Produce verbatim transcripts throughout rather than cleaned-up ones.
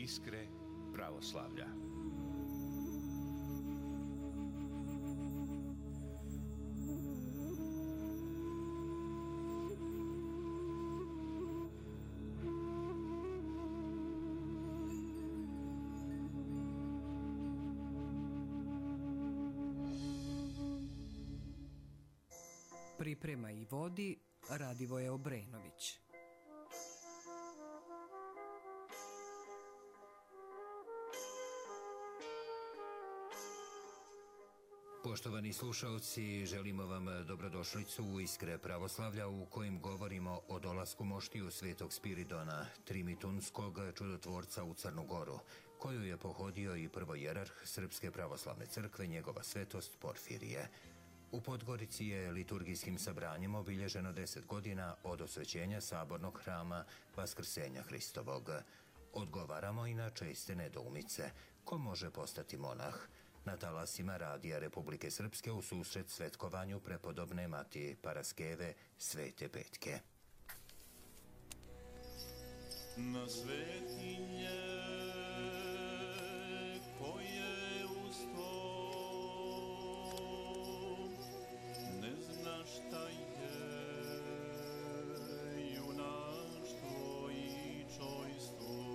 Iskre pravoslavlja. Priprema i vodi Radivoje Obrenović. Poštovani slušaoci, želimo vam dobrodošlicu u Iskre pravoslavlja u kojim govorimo o dolasku moštiju svetog Spiridona, trimitunskog čudotvorca u Crnu Goru, koju je pohodio i prvojerarh Srpske pravoslavne crkve, njegova svetost Porfirije. U Podgorici je liturgijskim sabranjem obilježeno deset godina od osvećenja sabornog hrama Vaskrsenja Hristovog. Odgovaramo i na česte nedoumice. Ko može postati monah? Na talasima Radija Republike Srpske u susret svetkovanju prepodobne Matije Paraskeve Svete Petke. Na svetinje koje usto ne zna šta je junaštvo i čojstvo.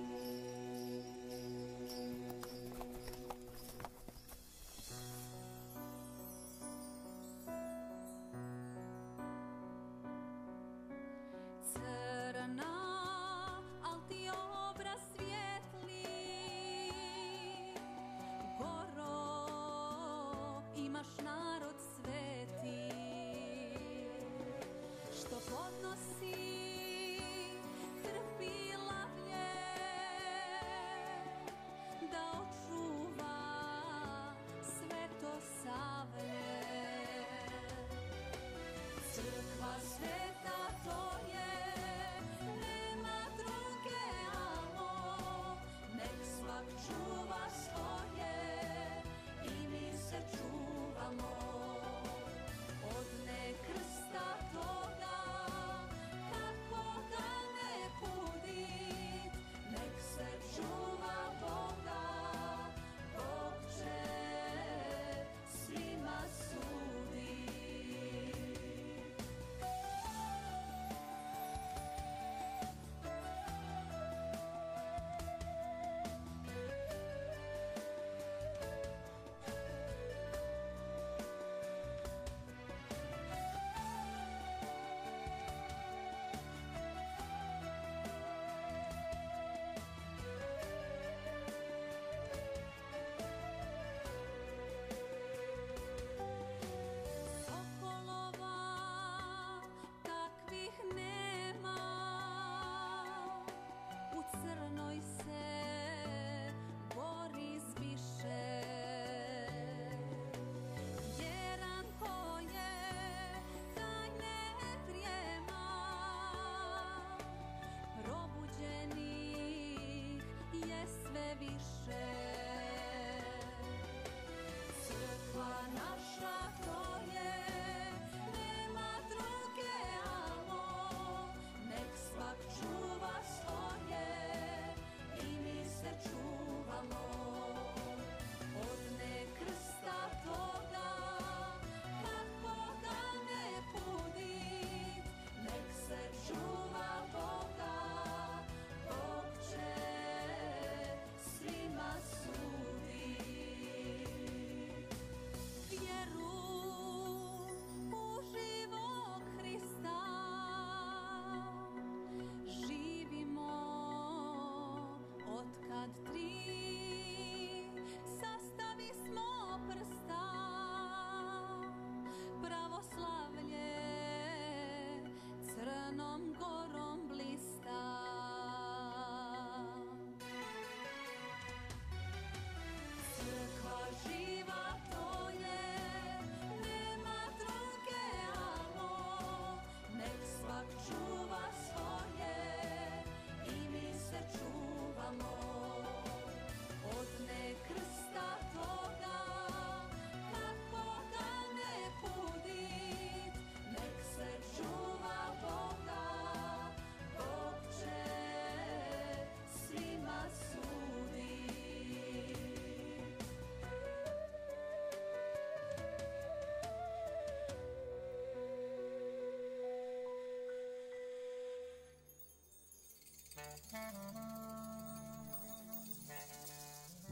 Goro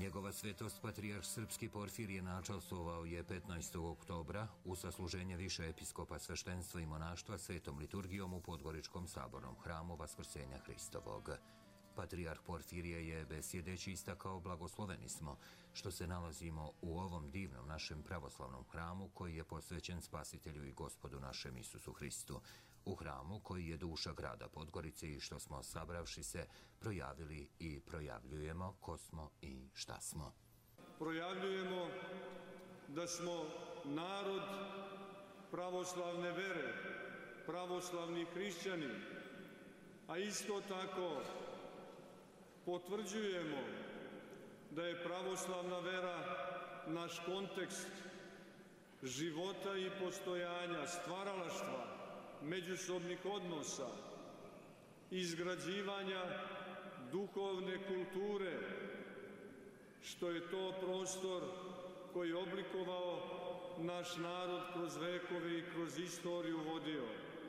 Njegova svetost patrijarh srpski Porfirije načastvovao je petnaestog oktobra u sasluženje više episkopa sveštenstva i monaštva svetom liturgijom u Podgoričkom sabornom hramu Vaskrsenja Hristovog. Patrijarh Porfirije je besjedeći istakao blagosloveni smo što se nalazimo u ovom divnom našem pravoslavnom hramu koji je posvećen Spasitelju i Gospodu našem Isusu Hristu. U hramu koji je duša grada Podgorice i što smo sabravši se projavili i projavljujemo ko smo i šta smo. Projavljujemo da smo narod pravoslavne vere, pravoslavni hrišćani, a isto tako potvrđujemo da je pravoslavna vera naš kontekst života i postojanja, stvaralaštva, međusobnih odnosa, izgrađivanja duhovne kulture, što je to prostor koji je oblikovao naš narod kroz vekove i kroz istoriju vodio.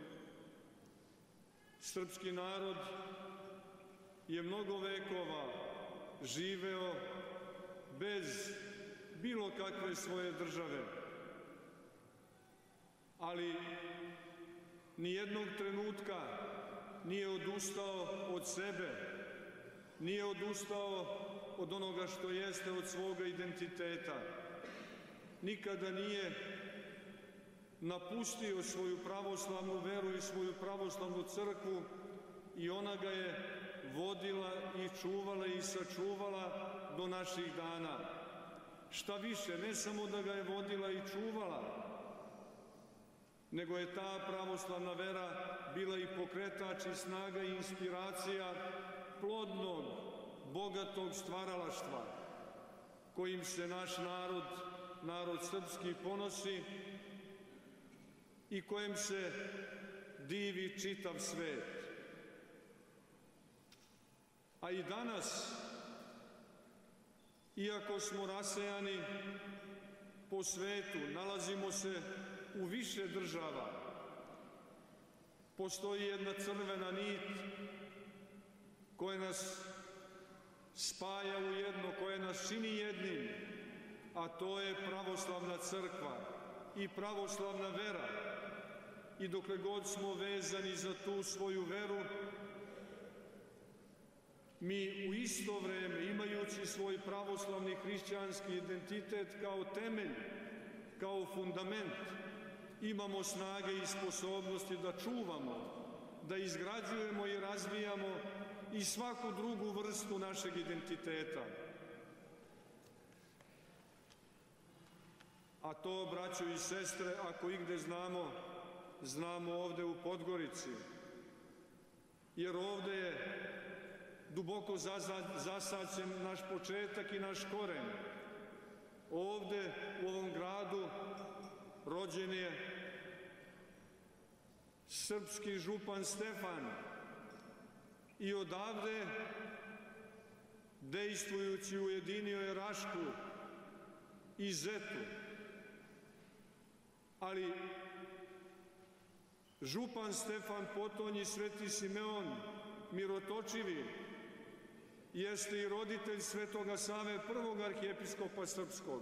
Srpski narod je mnogo vekova živeo bez bilo kakve svoje države, ali nijednog trenutka nije odustao od sebe, nije odustao od onoga što jeste, od svoga identiteta. Nikada nije napustio svoju pravoslavnu veru i svoju pravoslavnu crkvu i ona ga je vodila i čuvala i sačuvala do naših dana. Šta više, ne samo da ga je vodila i čuvala, nego je ta pravoslavna vera bila i pokretač i snaga i inspiracija plodnog, bogatog stvaralaštva kojim se naš narod, narod srpski, ponosi i kojem se divi čitav svet. A i danas, iako smo rasejani po svetu, nalazimo se u više država, postoji jedna crvena nit koja nas spaja u jedno, koja nas čini jednim, a to je pravoslavna crkva i pravoslavna vera. I dokle god smo vezani za tu svoju veru, mi u isto vreme, imajući svoj pravoslavni hrišćanski identitet kao temelj, kao fundament, imamo snage i sposobnosti da čuvamo, da izgrađujemo i razvijamo i svaku drugu vrstu našeg identiteta. A to, braćo i sestre, ako igde znamo, znamo ovde u Podgorici, jer ovde je duboko zasađen naš početak i naš koren. Ovde, u ovom gradu, rođen je srpski župan Stefan i odavde, dejstvujući, ujedinio je Rašku i Zetu. Ali župan Stefan Potonji, Sveti Simeon Mirotočivi, jeste i roditelj Svetoga Save, prvog arhijepiskopa srpskog,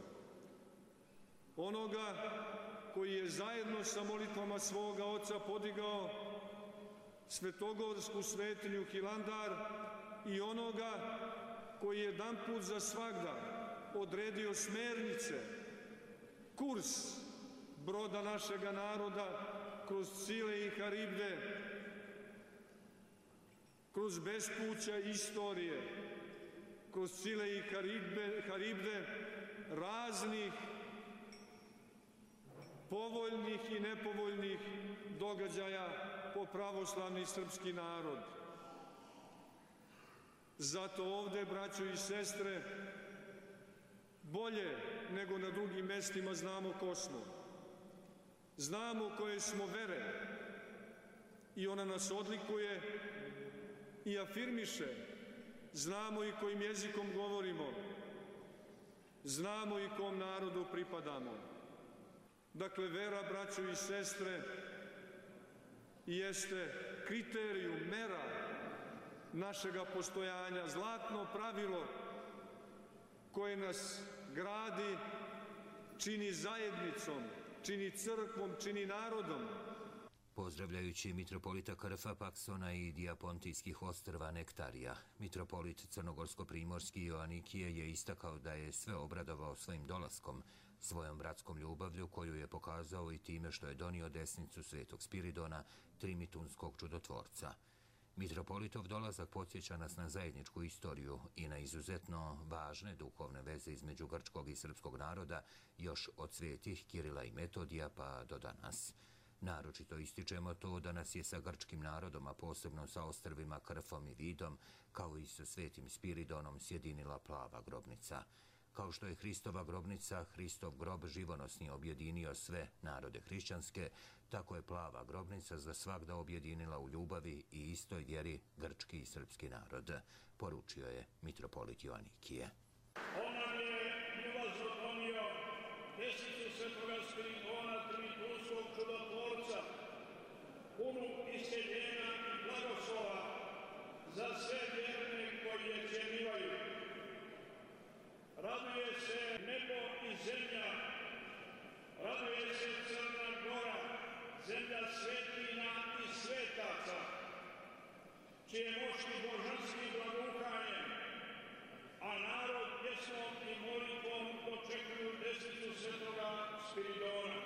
onoga koji je zajedno sa molitvama svoga oca podigao svetogorsku svetinju Hilandar i onoga koji je jedanput za svagda odredio smernice, kurs broda našega naroda kroz Cile i Haribde, kroz bespuća istorije, kroz Cile i Haribde, Haribde raznih povoljnih i nepovoljnih događaja po pravoslavni srpski narod. Zato ovde, braćo i sestre, bolje nego na drugim mestima znamo ko smo. Znamo koje smo vere i ona nas odlikuje i afirmiše. Znamo i kojim jezikom govorimo. Znamo i kom narodu pripadamo. Dakle, vera, braćo i sestre, jeste kriterijum, mera našega postojanja, zlatno pravilo koje nas gradi, čini zajednicom, čini crkvom, čini narodom. Pozdravljajući mitropolita Krfa Paksona i Dijapontijskih ostrva Nektarija, mitropolit Crnogorsko-primorski Joanikije je istakao da je sve obradovao svojim dolaskom, svojom bratskom ljubavlju koju je pokazao i time što je donio desnicu Svetog Spiridona, trimitunskog čudotvorca. Mitropolitov dolazak podsjeća nas na zajedničku istoriju i na izuzetno važne duhovne veze između grčkog i srpskog naroda još od svetih Kirila i Metodija pa do danas. Naročito ističemo to da nas je sa grčkim narodom, a posebno sa ostrvima Krfom i Vidom, kao i sa Svetim Spiridonom sjedinila plava grobnica. Kao što je Hristova grobnica, Hristov grob živonosni objedinio sve narode hrišćanske, tako je plava grobnica za svagda objedinila u ljubavi i istoj vjeri grčki i srpski narod, poručio je mitropolit Joanikije. On nam je ljubazno donio desnicu Svetoga Spiridona, trimitunskog čudotvorca, punu isceljenja i blagoslova za sve vjerne koji je cijenivaju. Raduje se nebo i zemlja, raduje se Crna Gora, zemlja svetinja i svetaca, čije moćni božanskim blagoukanjem, a narod pjesmom i molitvom dočekuju desnicu Svetoga Spiridona.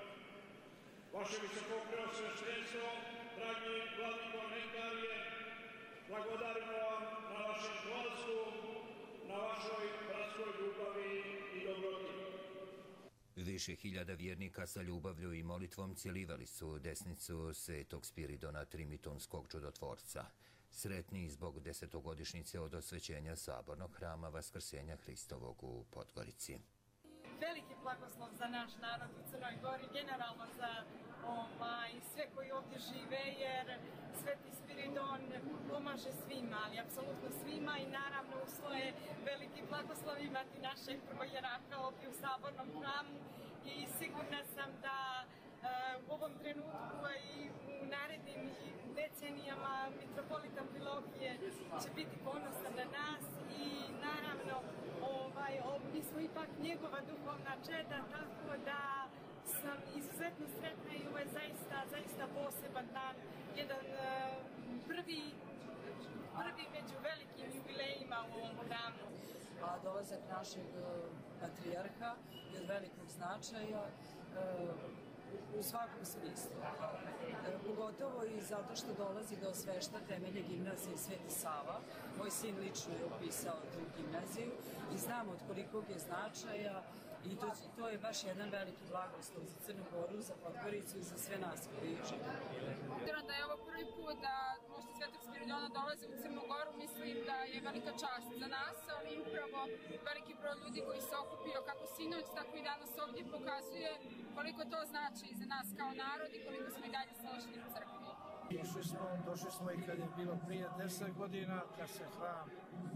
Vaše visokopreosveštenstvo, dragi vladiko Nektarije, blagodarimo vam na vašem dolasku, na vašoj bratskoj ljubavi i dobroti. Više hiljada vjernika sa ljubavlju i molitvom cijelivali su desnicu Svetog Spiridona trimitunskog čudotvorca, sretni zbog desetogodišnjice od osvećenja sabornog hrama Vaskrsenja Hristovog u Podgorici. Veliki blagoslov za naš narod u Crnoj Gori, generalno za ovaj, sve koji ovdje žive, jer Sveti Spiridon pomaže svima, ali apsolutno svima, i naravno uslo je veliki blagoslov imati našeg prvojerarha ovdje u sabornom hramu, i sigurna sam da uh, u ovom trenutku i u narednim decenijama mitropolit Amfilohije će biti ponosan na nas, i naravno ovaj, mi smo ipak njegova duhovna čeda, tako da sam izuzetno sretna, i ovo je zaista, zaista poseban dan, jedan uh, prvi, prvi među velikim jubilejima u ovom hramu. A dolazak našeg uh, patrijarha je od velikog značaja uh, u svakom smislu. E, pogotovo i zato što dolazi do osvešta temelje gimnazije Sveti Sava. Moj sin lično je upisao tu gimnaziju i znam od kolikog je značaja, i to, to je baš jedan veliki blagoslov za Crnu Goru, za Podgoricu i za sve nas koji živimo. Obzirom da je ovo prvi put da mošti Svetog Spiridona dolaze u Crnu Goru, mislim da je velika čast za nas, ali upravo veliki broj ljudi koji se okupio kako sinoć, tako i danas ovdje pokazuje koliko to znači za nas kao narod i koliko smo i dalje složni u crkvi. Došli smo, došli smo i kad je bilo prije deset godina, kad se hram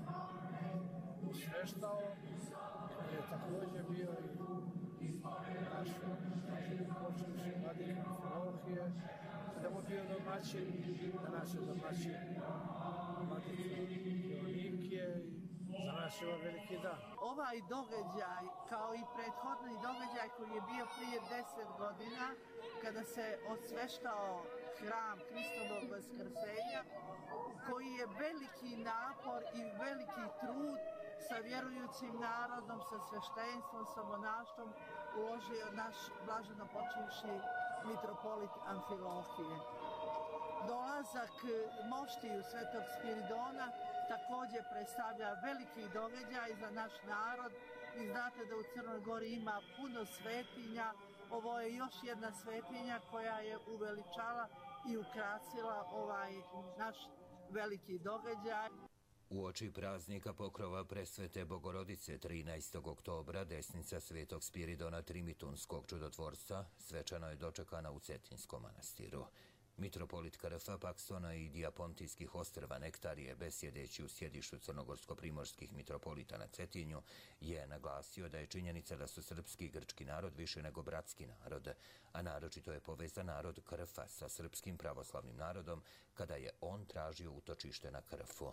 osveštao, je također bio i naš počinši vladika Amfilohije, da mu bio domaćin, da nas je domaćin vladika Joanikije, i za nas je ovo veliki dan. Ovaj događaj, kao i prethodni događaj koji je bio prije deset godina, kada se osveštao hram Hristovog Vaskrsenja, koji je veliki napor i veliki trud sa vjerujućim narodom, sa sveštenstvom, sa monaštvom uložio naš blaženo počivši mitropolit Amfilohije. Dolazak moštiju Svetog Spiridona također predstavlja veliki događaj za naš narod. Vi znate da u Crnoj Gori ima puno svetinja. Ovo je još jedna svetinja koja je uveličala i ukrasila ovaj naš veliki događaj. Uoči praznika pokrova Presvete Bogorodice trinaestog oktobra desnica Svetog Spiridona trimitunskog čudotvorca svečano je dočekana u Cetinskom manastiru. Mitropolit Krfa Paksona i Dijapontijskih ostrva Nektarije, besjedeći u sjedištu crnogorsko-primorskih mitropolita na Cetinju, je naglasio da je činjenica da su srpski i grčki narod više nego bratski narod, a naročito je povezan narod Krfa sa srpskim pravoslavnim narodom kada je on tražio utočište na Krfu.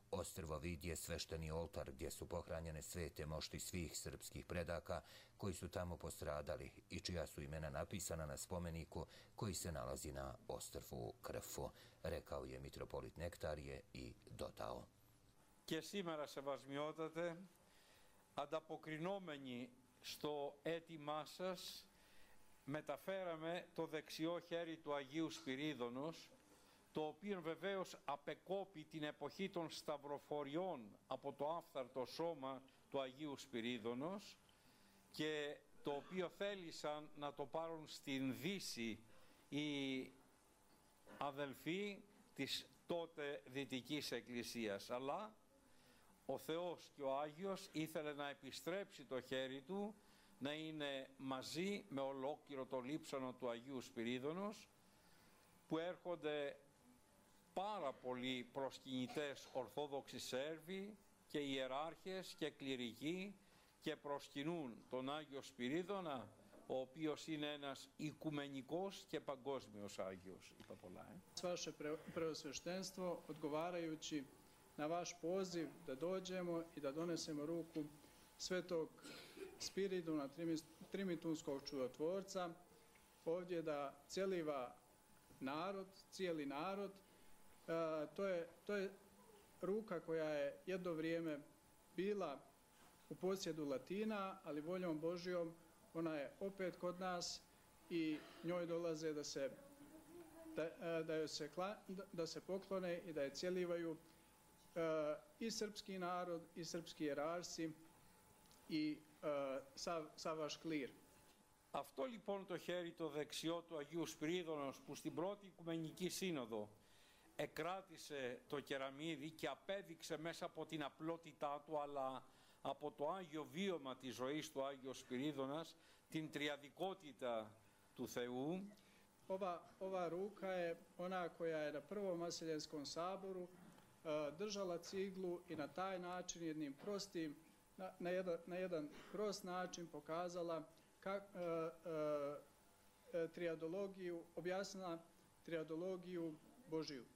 Ostrvo Vid je svešteni oltar gdje su pohranjene svete mošti svih srpskih predaka koji su tamo postradali i čija su imena napisana na spomeniku koji se nalazi na ostrvu Krfu, rekao je mitropolit Nektarije i dodao. Και σήμερα, σεβασμιότατε, ανταποκρινόμενοι στο αίτημά σας, μεταφέραμε το δεξιό χέρι του Αγίου Σπυρίδωνος, το οποίο βεβαίως απεκόπη την εποχή των σταυροφοριών από το άφθαρτο σώμα του Αγίου Σπυρίδωνος και το οποίο θέλησαν να το πάρουν στην Δύση οι αδελφοί της τότε Δυτικής Εκκλησίας. Αλλά ο Θεός και ο Άγιος ήθελε να επιστρέψει το χέρι του, να είναι μαζί με ολόκληρο το λείψανο του Αγίου Σπυρίδωνος, που έρχονται πάρα πολλοί προσκυνητές Ορθόδοξοι Σέρβοι και ιεράρχες και κληρικοί και προσκυνούν τον Άγιο Σπυρίδωνα, ο οποίος είναι ένας οικουμενικός και παγκόσμιος Άγιος. Είπα πολλά, ε. Vaše preosveštenstvo, odgovarajući na vaš poziv da dođemo i da donesemo ruku svetog Spiridona, trimitunskog čudotvorca, ovdje da cjeliva narod, cijeli narod, to je, to je ruka koja je jedno vrijeme bila u posjedu Latina, ali voljom Božjom ona je opet kod nas i njoj dolaze da se, da, da, se, da se poklone i da je cjelivaju uh, i srpski narod i srpski jerarsi i uh, sav, sav vaš κλήρ. Αυτό λοιπόν το χέρι το δεξιό του Αγίου Σπυρίδωνος που στην πρώτη Οικουμενική Σύνοδο εκράτησε το κεραμίδι και απέδειξε μέσα από την απλότητά του αλλά από το Άγιο βίωμα της ζωής του Άγιος Σπυρίδωνας την τριαδικότητα του Θεού. Ova, ova ruka je ona koja je na prvom Vaseljenskom saboru uh, držala ciglu i na taj način jednim prostim, na, na, jedan, na jedan prost način pokazala kak, uh, uh, triadologiju, objasnila triadologiju Božiju.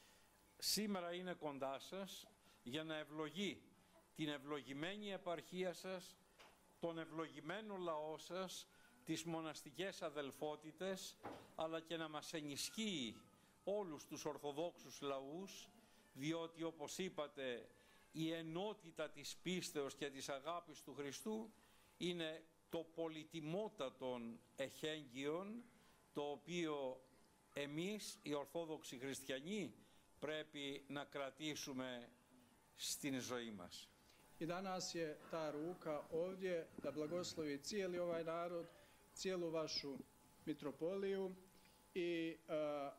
Σήμερα είναι κοντά σας για να ευλογεί την ευλογημένη επαρχία σας, τον ευλογημένο λαό σας, τις μοναστικές αδελφότητες, αλλά και να μας ενισχύει όλους τους Ορθοδόξους λαούς, διότι όπως είπατε η ενότητα της πίστεως και της αγάπης του Χριστού είναι το πολυτιμότατον εχέγγυον, το οποίο εμείς οι Ορθόδοξοι Χριστιανοί πρέπει να κρατήσουμε στην ζωή μας. I danas je ta ruka ovdje da blagoslovi cijeli ovaj narod, cijelu vašu mitropoliju i uh,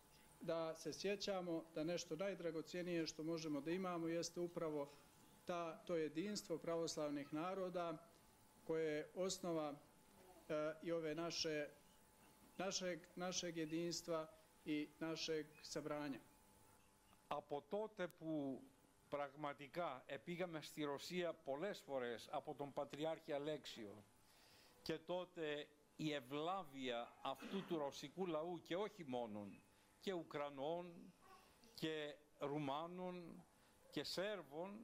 da se sjećamo da nešto najdragocjenije što možemo da imamo jeste upravo ta, to jedinstvo pravoslavnih naroda koje je osnova uh, i ove naše, našeg, našeg jedinstva i našeg sabranja. Από τότε που πραγματικά επήγαμε στη Ρωσία πολλές φορές από τον Πατριάρχη Αλέξιο και τότε η ευλάβεια αυτού του ρωσικού λαού και όχι μόνον και Ουκρανών και Ρουμάνων και Σέρβων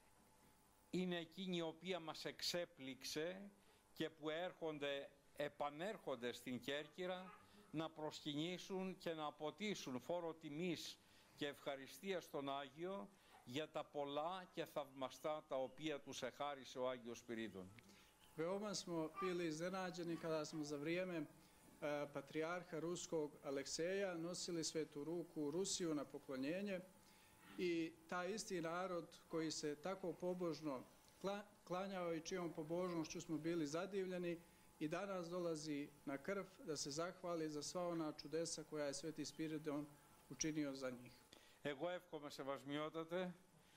είναι εκείνη η οποία μας εξέπληξε και που έρχονται, επανέρχονται στην Κέρκυρα να προσκυνήσουν και να αποτίσουν φόρο τιμής και ευχαριστία στον Άγιο για τα πολλά και θαυμαστά τα οποία τους εχάρισε ο Άγιος Σπυρίδων. Veoma smo bili iznenađeni kada smo za vrijeme uh, patrijarha ruskog Alekseja nosili svetu ruku u Rusiju na poklonjenje i taj isti narod koji se tako pobožno klanjao i čijom pobožnošću smo bili zadivljeni i danas dolazi na Krf da se zahvali za sva ona čudesa koja je Sveti Spiridon učinio za njih. Εγώ εύχομαι σεβασμιότατε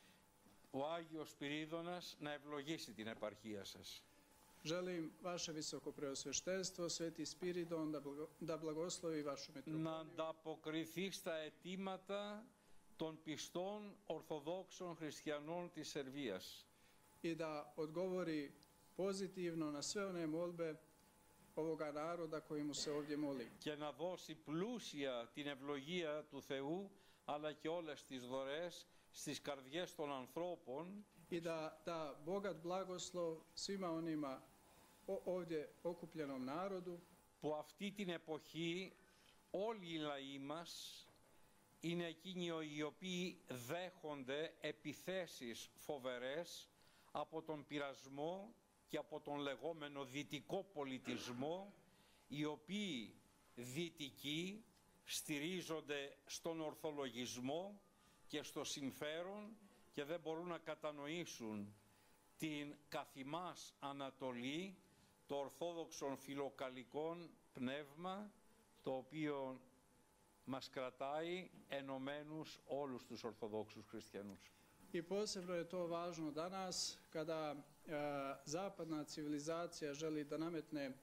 ο Άγιος Σπυρίδωνας να ευλογήσει την επαρχία σας. Želim vaše visoko preosveštenstvo, Sveti Spiridon, da, blago, da blagoslovi vašu mitropoliju. Να ανταποκριθεί στα αιτήματα των πιστών Ορθοδόξων Χριστιανών της Σερβίας. I da odgovori pozitivno na sve one molbe ovoga naroda koji mu se ovdje moli. Και να δώσει πλούσια την ευλογία του Θεού, αλλά και όλες τις δωρές στις καρδιές των ανθρώπων i da da bogat blagoslov svima onima o, ovdje okupljenom narodu που αυτή την εποχή όλοι οι λαοί μας είναι εκείνοι οι οποίοι δέχονται επιθέσεις φοβερές από τον πειρασμό και από τον λεγόμενο δυτικό πολιτισμό, οι οποίοι δυτικοί στηρίζονται στον ορθολογισμό και στο συμφέρον και δεν μπορούν να κατανοήσουν την καθημάς Ανατολή, το ορθόδοξον φιλοκαλικών πνεύμα, το οποίο μας κρατάει ενωμένους όλους τους Ορθοδόξους χριστιανούς. I posebno je to važno danas kada e, zapadna civilizacija želi da nametne e,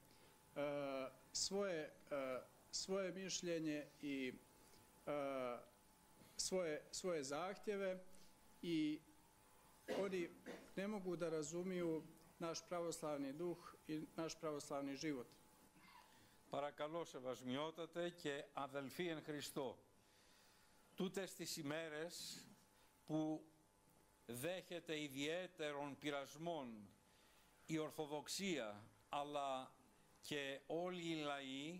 svoje, e, svoje mišljenje i e, svoje, svoje zahtjeve i oni ne mogu da razumiju naš pravoslavni duh i naš pravoslavni život. Παρακαλώ σεβασμιότατε και αδελφοί εν Χριστώ, τούτες τις ημέρες που δέχεται ιδιαίτερων πειρασμών η Ορθοδοξία αλλά και όλοι οι λαοί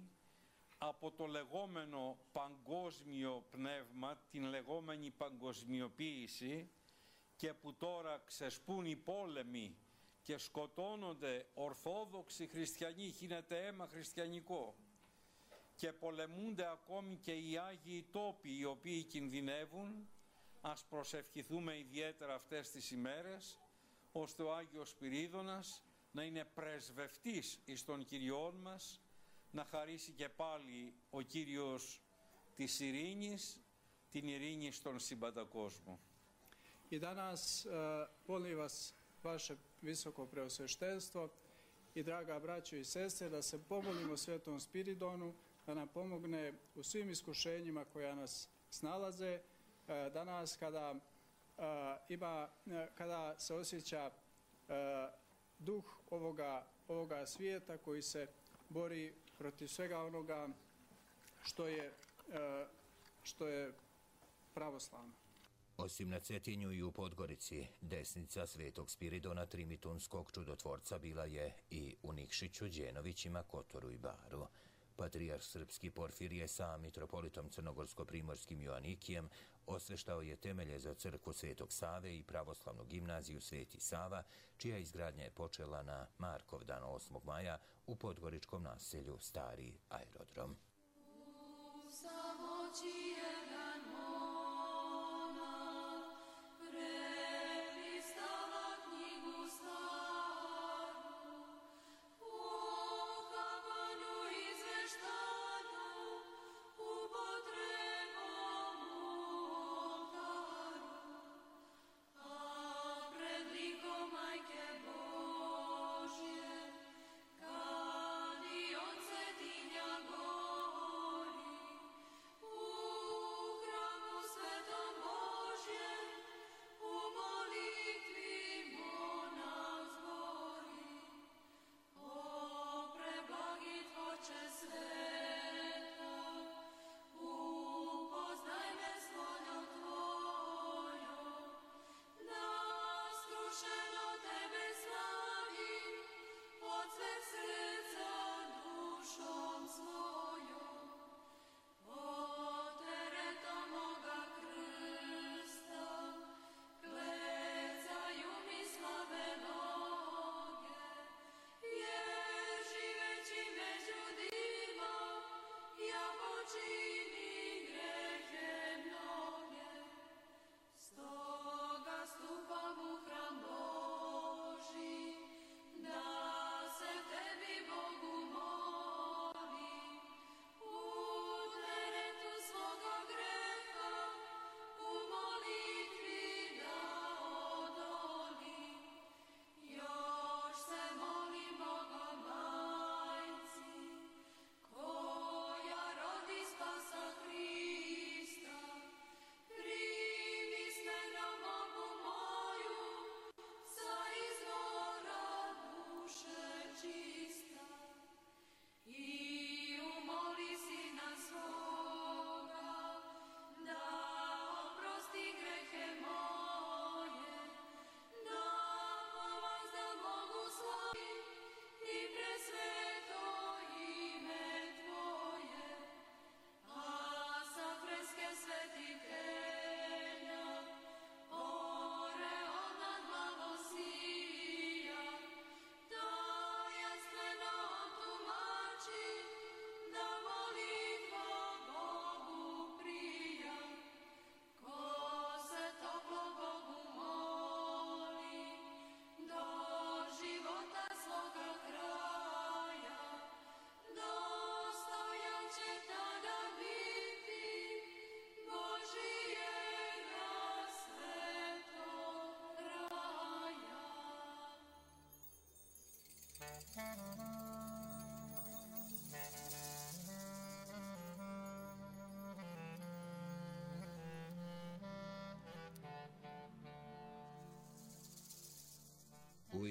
από το λεγόμενο παγκόσμιο πνεύμα, την λεγόμενη παγκοσμιοποίηση, και που τώρα ξεσπούν οι πόλεμοι και σκοτώνονται Ορθόδοξοι χριστιανοί, χύνεται αίμα χριστιανικό, και πολεμούνται ακόμη και οι Άγιοι τόποι οι οποίοι κινδυνεύουν, ας προσευχηθούμε ιδιαίτερα αυτές τις ημέρες, ώστε ο Άγιος Σπυρίδωνας να είναι πρεσβευτής εις τον Κυριόν μας, να χαρίσει και πάλι ο Κύριος της ειρήνης, την ειρήνη στον σύμπαντα κόσμο. I danas uh, molim vas, vaše visoko preosveštenstvo i draga braćo i sestre, da se pomolimo Svetom Spiridonu, da nam pomogne u svim iskušenjima koja nas snalaze, uh, danas kada, uh, ima, uh, kada se osjeća uh, duh ovoga, ovoga svijeta koji se bori protiv svega onoga što je, uh, što je pravoslavno. Osim na Cetinju i u Podgorici, desnica Svetog Spiridona Trimitunskog čudotvorca bila je i u Nikšiću, Đenovićima, Kotoru i Baru. Patrijarh srpski Porfirije sa mitropolitom crnogorsko-primorskim Joanikijem osveštao je temelje za crkvu Svetog Save i pravoslavnu gimnaziju Sveti Sava, čija izgradnja je počela na Markov dan osmog maja u podgoričkom naselju Stari aerodrom. U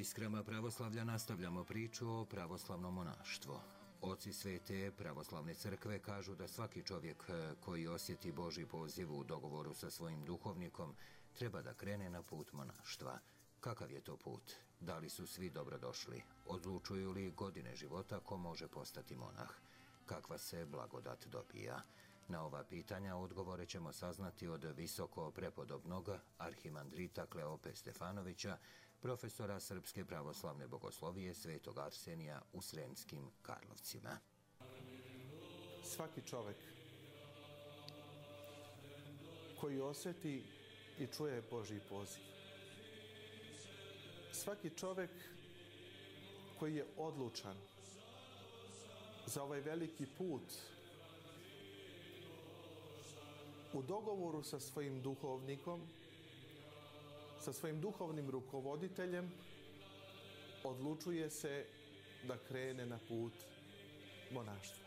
Iskrama pravoslavlja nastavljamo priču o pravoslavnom monaštvu. Oci Svete pravoslavne crkve kažu da svaki čovjek koji osjeti Božji poziv u dogovoru sa svojim duhovnikom treba da krene na put monaštva. Kakav je to put? Da li su svi dobrodošli? Odlučuju li godine života ko može postati monah? Kakva se blagodat dobija? Na ova pitanja odgovore ćemo saznati od visoko prepodobnog arhimandrita Kleope Stefanovića, profesora Srpske pravoslavne bogoslovije Svetog Arsenija u Sremskim Karlovcima. Svaki čovjek koji osjeti i čuje Božji poziv, svaki čovjek koji je odlučan za ovaj veliki put u dogovoru sa svojim duhovnikom, sa svojim duhovnim rukovoditeljem, odlučuje se da krene na put monaštva.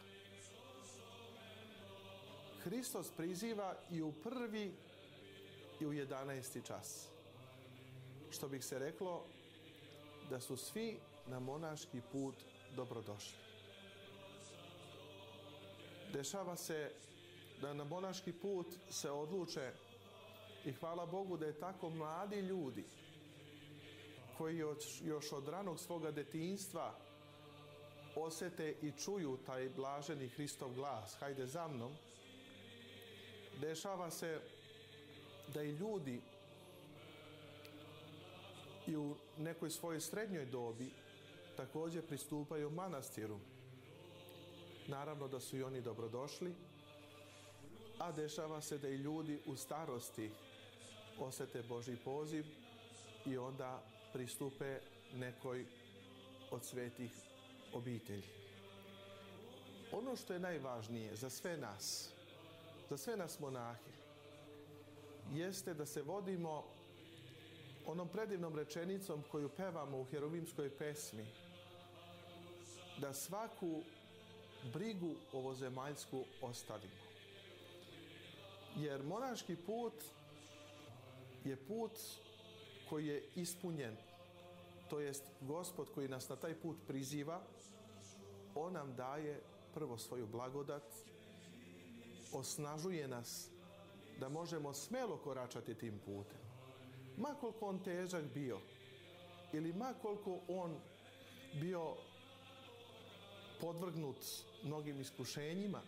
Hristos priziva i u prvi i u jedanaesti čas. Što bih se reklo, da su svi na monaški put dobrodošli. Dešava se da na monaški put se odluče, i hvala Bogu da je tako mladi ljudi koji još od ranog svoga detinjstva osjete i čuju taj blaženi Hristov glas, hajde za mnom. Dešava se da i ljudi i u nekoj svojoj srednjoj dobi također pristupaju manastiru. Naravno da su i oni dobrodošli, a dešava se da i ljudi u starosti osjete Božji poziv i onda pristupe nekoj od svetih obitelji. Ono što je najvažnije za sve nas, za sve nas monahe, jeste da se vodimo onom predivnom rečenicom koju pevamo u heruvimskoj pesmi, da svaku brigu ovozemaljsku ostavimo. Jer monaški put je put koji je ispunjen, to jest Gospod koji nas na taj put priziva, on nam daje prvo svoju blagodat, osnažuje nas da možemo smelo koračati tim putem. Ma koliko on težak bio ili ma koliko on bio podvrgnut mnogim iskušenjima,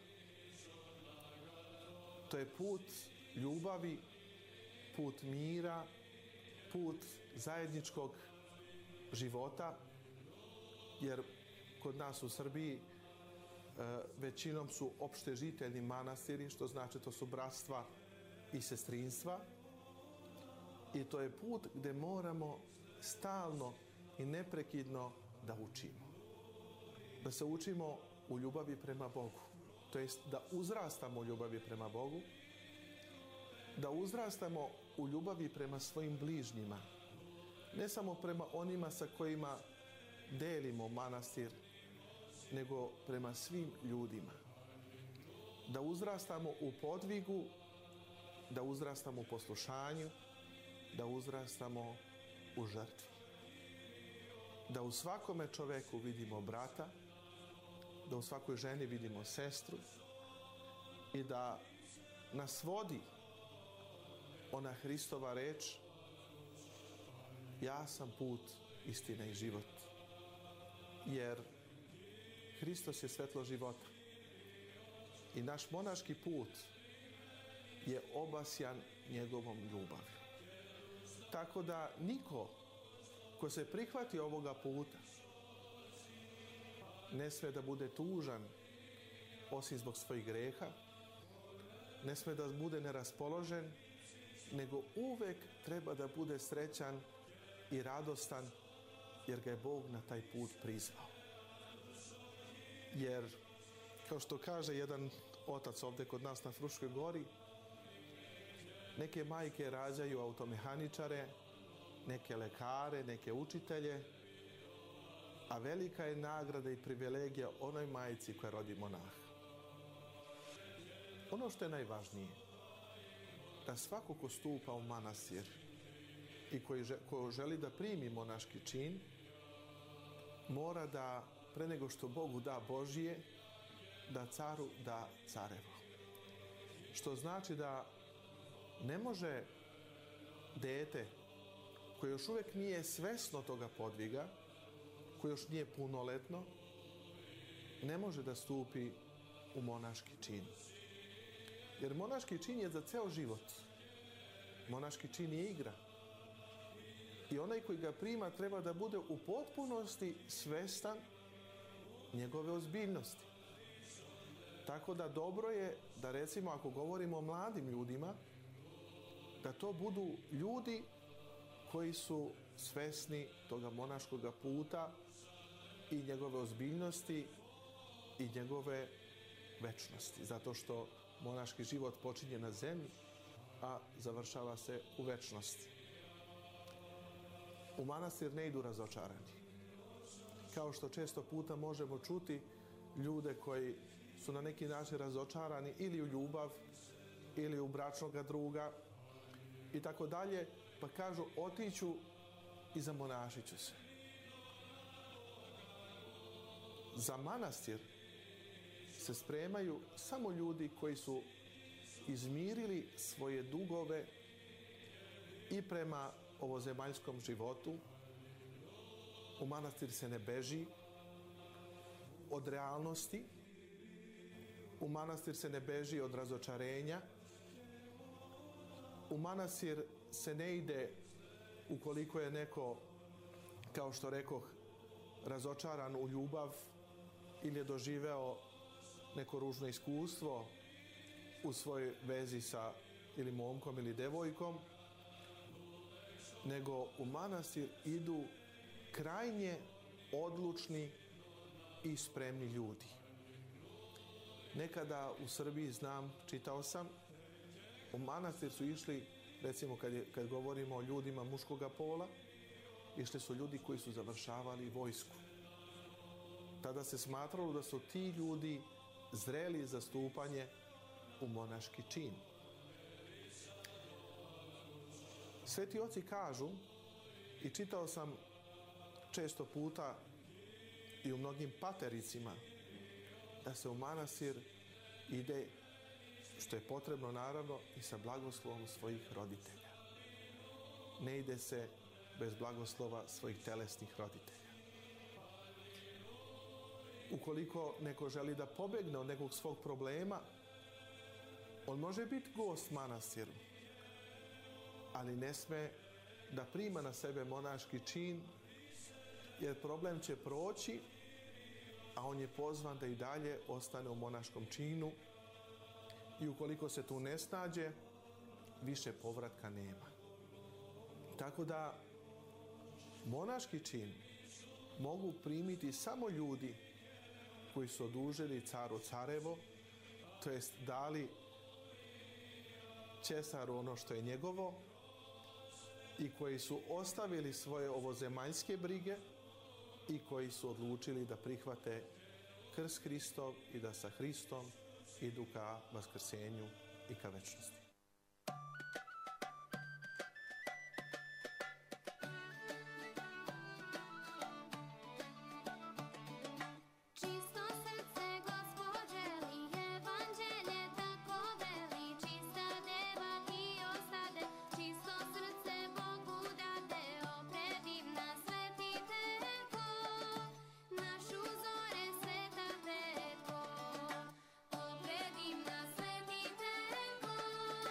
to je put ljubavi, put mira, put zajedničkog života, jer kod nas u Srbiji e, većinom su opšte žiteljni manastiri, što znači to su bratstva i sestrinstva, i to je put gdje moramo stalno i neprekidno da učimo. Da se učimo u ljubavi prema Bogu. To jest da uzrastamo u ljubavi prema Bogu, da uzrastamo u ljubavi prema svojim bližnjima, ne samo prema onima sa kojima delimo manastir, nego prema svim ljudima. Da uzrastamo u podvigu, da uzrastamo u poslušanju, da uzrastamo u žrtvi. Da u svakome čoveku vidimo brata, da u svakoj ženi vidimo sestru i da nas vodi ona Hristova reč: ja sam put, istina i život. Jer Hristos je svetlo života i naš monaški put je obasjan njegovom ljubavi. Tako da niko ko se prihvati ovoga puta ne sme da bude tužan osim zbog svojih greha, ne sme da bude neraspoložen, nego uvek treba da bude srećan i radostan, jer ga je Bog na taj put prizvao. Jer, kao što kaže jedan otac ovdje kod nas na Fruškoj gori, neke majke rađaju automehaničare, neke lekare, neke učitelje, a velika je nagrada i privilegija onoj majci koja rodi monaha. Ono što je najvažnije, da svako ko stupa u manastir i koji ko želi da primi monaški čin, mora da, pre nego što Bogu da Božije, da caru da carevo. Što znači da ne može dete koje još uvijek nije svesno toga podviga, koje još nije punoletno, ne može da stupi u monaški čin. Jer monaški čin je za ceo život. Monaški čin je igra. I onaj koji ga prima treba da bude u potpunosti svestan njegove ozbiljnosti. Tako da dobro je da, recimo, ako govorimo o mladim ljudima, da to budu ljudi koji su svesni toga monaškog puta i njegove ozbiljnosti i njegove večnosti. Zato što monaški život počinje na zemlji, a završava se u večnosti. U manastir ne idu razočarani. Kao što često puta možemo čuti ljude koji su na neki način razočarani ili u ljubav, ili u bračnog druga i tako dalje, pa kažu otiću i zamonašit ću se. Za manastir se spremaju samo ljudi koji su izmirili svoje dugove i prema ovozemaljskom životu. U manastir se ne beži od realnosti, u manastir se ne beži od razočarenja, u manastir se ne ide ukoliko je neko, kao što rekoh, razočaran u ljubav ili je doživeo neko ružno iskustvo u svojoj vezi sa ili momkom ili devojkom, nego u manastir idu krajnje odlučni i spremni ljudi. Nekada u Srbiji, znam, čitao sam, u manastir su išli, recimo kad, je, kad govorimo o ljudima muškoga pola, išli su ljudi koji su završavali vojsku. Tada se smatralo da su ti ljudi zreli za stupanje u monaški čin. Sveti oci kažu, i čitao sam često puta i u mnogim patericima, da se u manastir ide, što je potrebno naravno, i sa blagoslovom svojih roditelja. Ne ide se bez blagoslova svojih telesnih roditelja. Ukoliko neko želi da pobegne od nekog svog problema, on može biti gost manastiru, ali ne sme da prima na sebe monaški čin, jer problem će proći, a on je pozvan da i dalje ostane u monaškom činu i ukoliko se tu ne snađe, više povratka nema. Tako da monaški čin mogu primiti samo ljudi koji su odužili caru carevo, to jest dali Cesaru ono što je njegovo i koji su ostavili svoje ovozemaljske brige i koji su odlučili da prihvate krst Hristov i da sa Hristom idu ka vaskrsenju i ka večnosti. Predivna sveti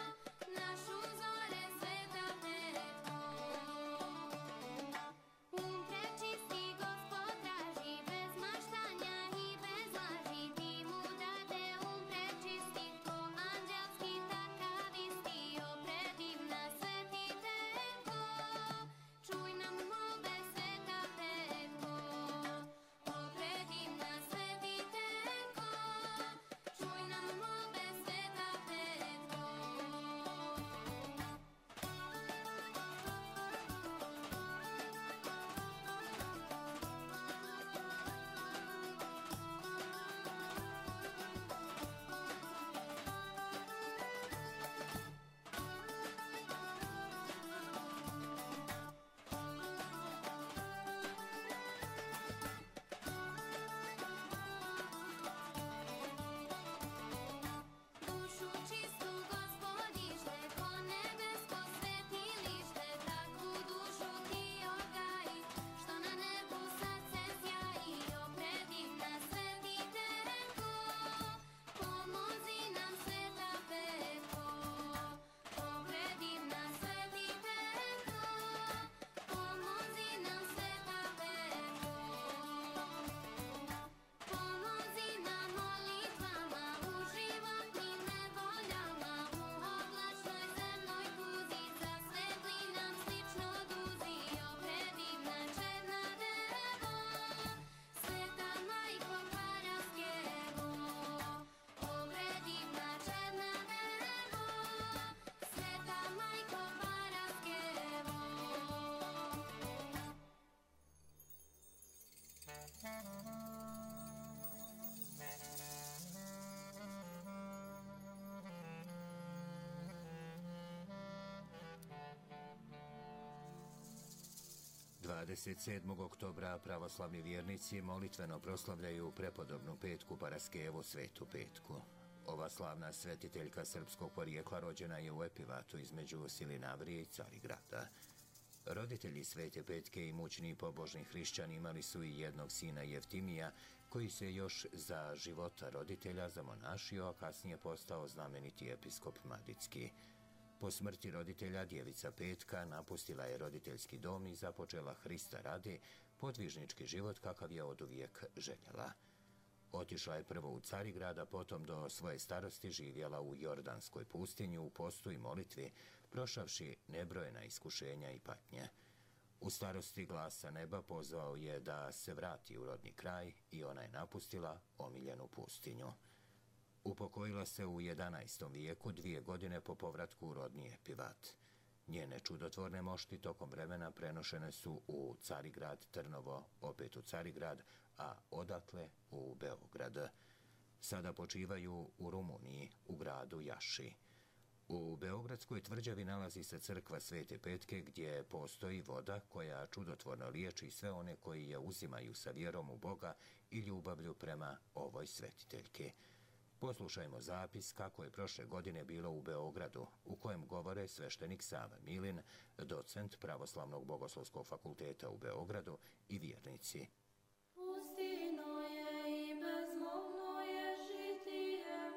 dvadeset sedmog oktobra pravoslavni vjernici molitveno proslavljaju prepodobnu petku Paraskevu Svetu petku. Ova slavna svetiteljka srpskog porijekla rođena je u Epivatu između Silinavrije i Carigrada. Roditelji Svete petke i mučni pobožni hrišćani imali su i jednog sina Jeftimija, koji se još za života roditelja zamonašio, a kasnije postao znameniti episkop Madicki. Po smrti roditelja djevica Petka napustila je roditeljski dom i započela Hrista radi podvižnički život kakav je oduvijek željela. Otišla je prvo u Carigrad, a potom do svoje starosti živjela u Jordanskoj pustinji u postu i molitvi, prošavši nebrojena iskušenja i patnje. U starosti glas sa neba pozvao je da se vrati u rodni kraj i ona je napustila omiljenu pustinju. Upokojila se u jedanaestom vijeku, dvije godine po povratku u rodni Epivat. Njene čudotvorne mošti tokom vremena prenošene su u Carigrad, Trnovo, opet u Carigrad, a odatle u Beograd. Sada počivaju u Rumuniji, u gradu Jaši. U Beogradskoj tvrđavi nalazi se crkva Svete petke gdje postoji voda koja čudotvorno liječi sve one koji je uzimaju sa vjerom u Boga i ljubavlju prema ovoj svetiteljki. Poslušajmo zapis kako je prošle godine bilo u Beogradu, u kojem govore sveštenik Sava Milin, docent Pravoslavnog bogoslovskog fakulteta u Beogradu i vjernici. Pustino je i bezmolno je žitije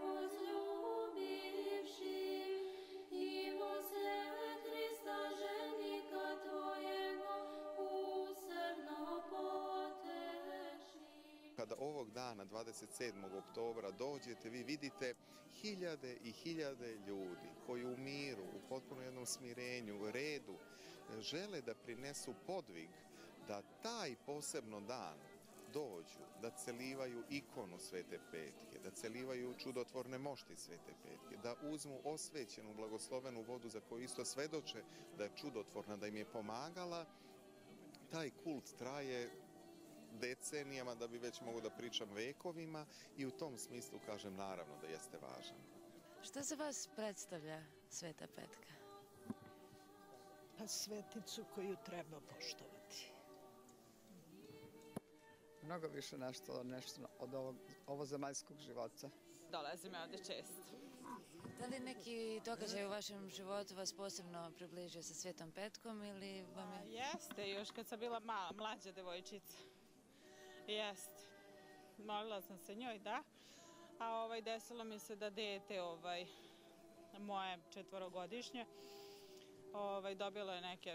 возлюбивši, i возле Hrista ženika tvojega usrdno poteši. Kada ovog dana, dvadeset sedmog oktobra, dođete, vi vidite hiljade i hiljade ljudi koji u miru, u potpuno jednom smirenju, redu, žele da prinesu podvig, da taj posebno dan dođu, da celivaju ikonu Svete petke, da celivaju čudotvorne mošti Svete petke, da uzmu osvećenu, blagoslovenu vodu za koju isto svedoče da je čudotvorna, da im je pomagala. Taj kult traje decenijama, da bi već mogu da pričam vekovima, i u tom smislu kažem naravno da jeste važan. Šta za vas predstavlja Sveta petka? Pa sveticu koju treba poštovati. Mnogo više nešto, nešto od ovog, ovozemaljskog života. Dolazim ovdje često. Da li neki događaj u vašem životu vas posebno približio sa Svetom petkom ili vam je... Jeste, još kad sam bila mala, mlađa devojčica. Jeste. Molila sam se njoj, da. A ovaj, desilo mi se da dete, ovaj, moje četvorogodišnje, ovaj, dobilo je neke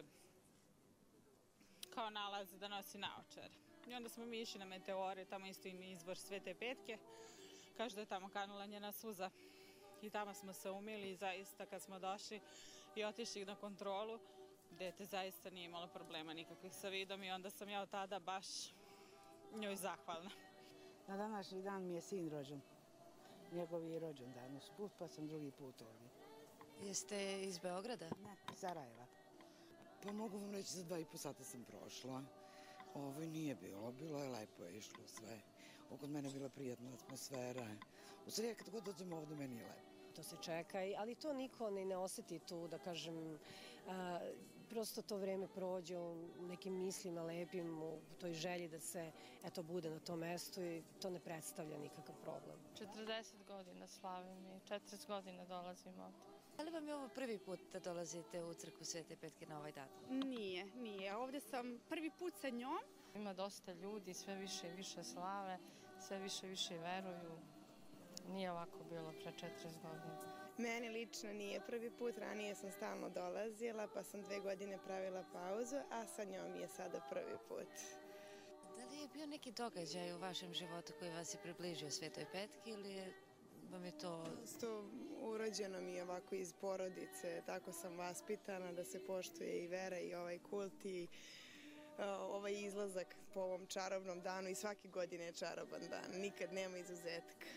kao nalaze da nosi naočare. I onda smo mi išli na Meteore, tamo isto ima izvor Svete petke. Kaže da je tamo kanula njena suza. I tamo smo se umili i zaista kad smo došli i otišli na kontrolu, dete zaista nije imalo problema nikakvih sa vidom i onda sam ja od tada baš njoj zahvalna. Na današnji dan mi je sin rođen. Njegov je rođendan usput, pa sam drugi put ovdje. Jeste iz Beograda? Ne, iz Sarajeva. Pa mogu vam reći, za dva i po sata sam prošla. Ovo nije bilo, bilo je lepo, je išlo sve. Oko mene je bila prijatna atmosfera. U stvari, kad god dođem ovdje, meni je lepo. To se čeka, ali to niko ni ne osjeti tu, da kažem, a, prosto to vreme prođe u nekim mislima lepim, u toj želji da se, eto, bude na tom mestu i to ne predstavlja nikakav problem. četrdeset godina slavim i četrdeset godina dolazim ovdje. Da li vam je ovo prvi put da dolazite u crkvu Svete petke na ovaj dan? Nije, nije. Ovdje sam prvi put sa njom. Ima dosta ljudi, sve više i više slave, sve više i više veruju. Nije ovako bilo pre četrdeset godina. Meni lično nije prvi put, ranije sam stalno dolazila, pa sam dve godine pravila pauzu, a sa njom je sada prvi put. Da li je bio neki događaj u vašem životu koji vas je približio Svetoj petki ili je, vam je to... Sto urođeno mi je ovako iz porodice, tako sam vaspitana da se poštuje i vera i ovaj kult i uh, ovaj izlazak po ovom čarobnom danu i svake godine je čaroban dan, nikad nema izuzetka.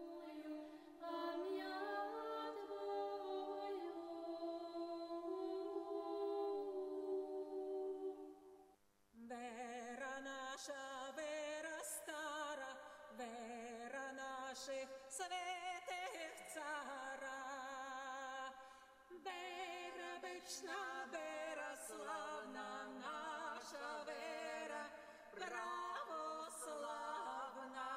Vera naša, vera stara, vera naših svetih cara. Vera večna, vera slavna, naš naša vera pravoslavna.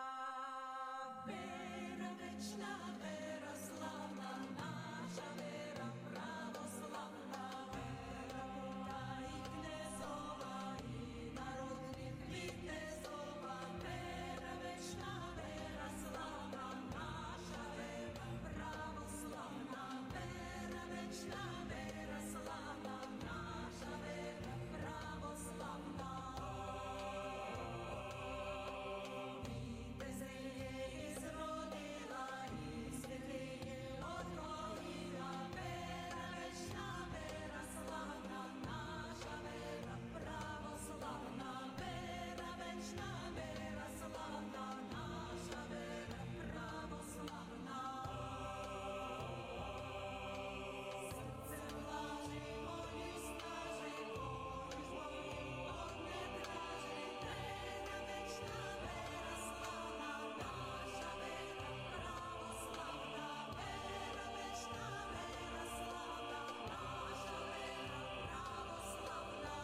Vera večna, vera slavna, naša vera pravoslavna. Vera Boga i knezova i narodnih vitezova. Vera večna, vera slavna, naša vera pravoslavna. Vera večna, vera slavna, naša vera pravoslavna. Viteze je izrodila i svjetli je odgojila. Vera večna, vera slavna, naša vera pravoslavna. Vera večna, vera slavna, naša vera pravoslavna. Srcem lažimo nju snaže, koju zloju od ne traže. Vera večna, vera slavna, naša vera pravoslavna. Vera večna, vera slavna, naša vera pravoslavna.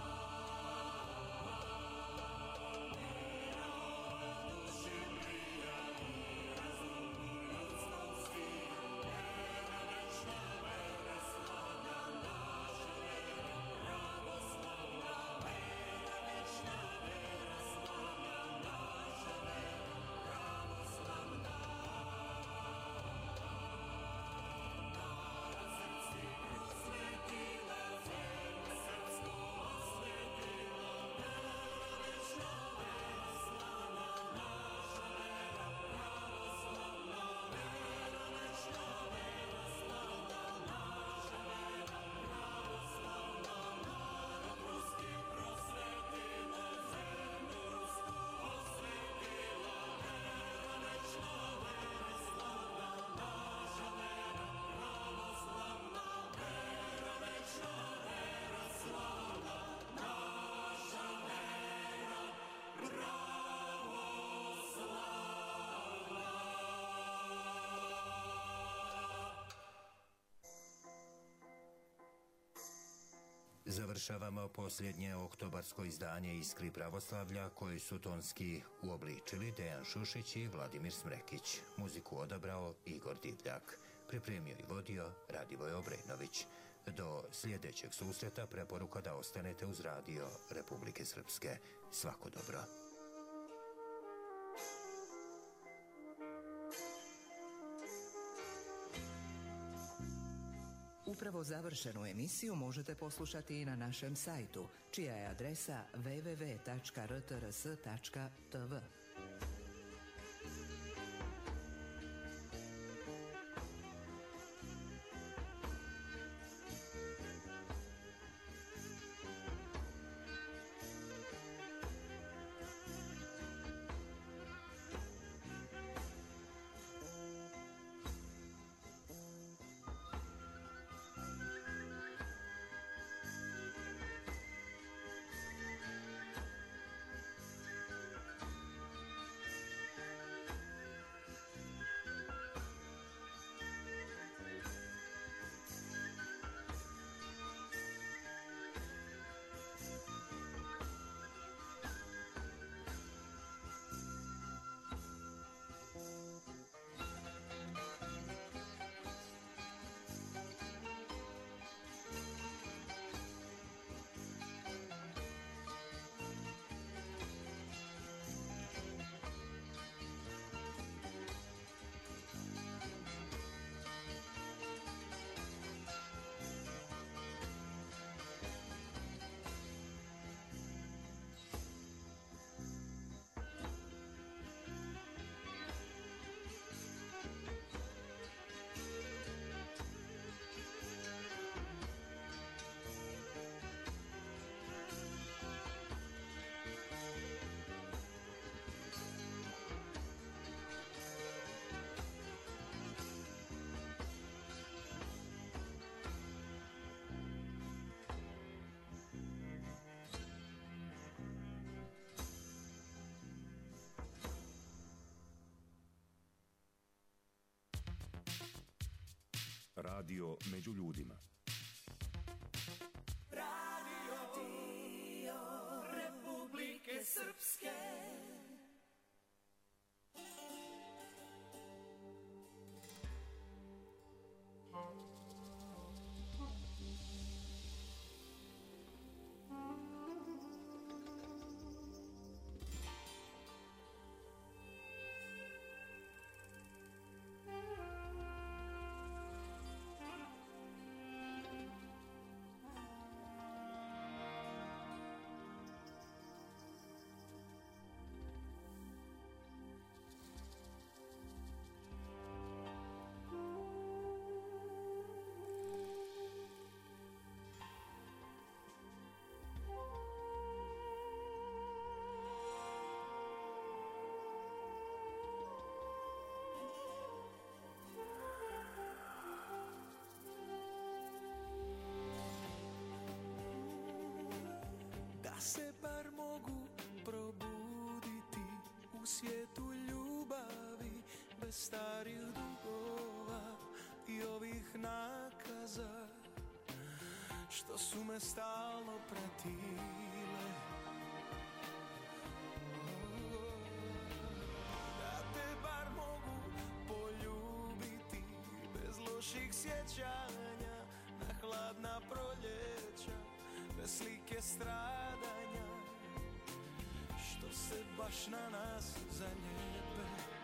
Vera ova duši prija i razum i ljudskog svija. Vera večna, vera slavna, naša vera pravoslavna. Vera večna, vera slavna, naša vera pravoslavna. Narod srpski prosvetila, zemlju srpsku osvetila. Vera večna, vera slavna, naša vera pravoslavna. Vera večna, vera slavna, naša vera pravoslavna. Narod ruski prosvetila, zemlju rusku osvetila. Vera večna, vera slavna, naša vera pravoslavna. Vera večna, vera slavna, naša vera Završavamo posljednje oktobarsko izdanje Iskri pravoslavlja koji su tonski uobličili Dejan Šušić i Vladimir Smrekić. Muziku odabrao Igor Divljak. Pripremio i vodio Radivoj Obrenović. Do sljedećeg susreta preporuka da ostanete uz radio Republike Srpske. Svako dobro. Upravo završenu emisiju možete poslušati i na našem sajtu, čija je adresa w w w tačka r t r s tačka t v. Radio među ljudima. Radio srpske. Da se bar mogu probuditi u svijetu ljubavi, bez starih dugova i ovih nakaza što su me stalno pratile. Da te bar mogu poljubiti bez loših sjećanja na hladna proljeća, bez slike stradanja što se baš na nas zalijepe.